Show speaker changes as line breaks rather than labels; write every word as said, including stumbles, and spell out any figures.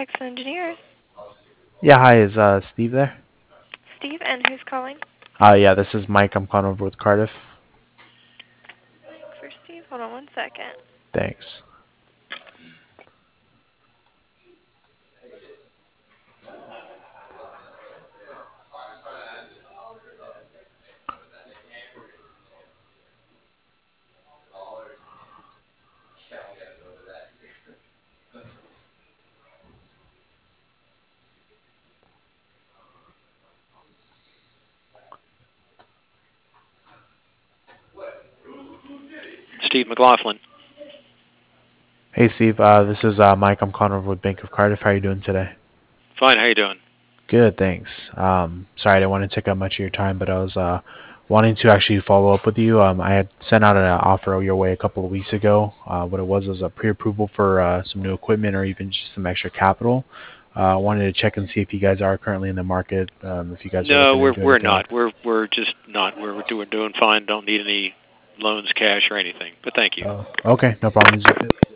Axon Engineers.
Yeah, hi, is uh Steve there?
Steve, and who's calling?
Uh yeah, this is Mike. I'm calling over with Cardiff.
For Steve, hold on one second.
Thanks.
Steve McLaughlin.
Hey Steve, uh this is uh Mike. I'm calling over with Bank of Cardiff. How are you doing today?
Fine, how you doing?
Good, thanks. Um sorry, I didn't want to take up much of your time, but I was uh wanting to actually follow up with you. Um I had sent out an offer your way a couple of weeks ago. Uh what it was was a pre-approval for uh some new equipment or even just some extra capital. Uh I wanted to check and see if you guys are currently in the market, um if you guys are
No,
looking to
we're
do
we're
anything.
not. We're we're just not. We're we're doing doing fine. Don't need any loans, cash, or anything. But thank you.
Oh, okay, no problem. Is it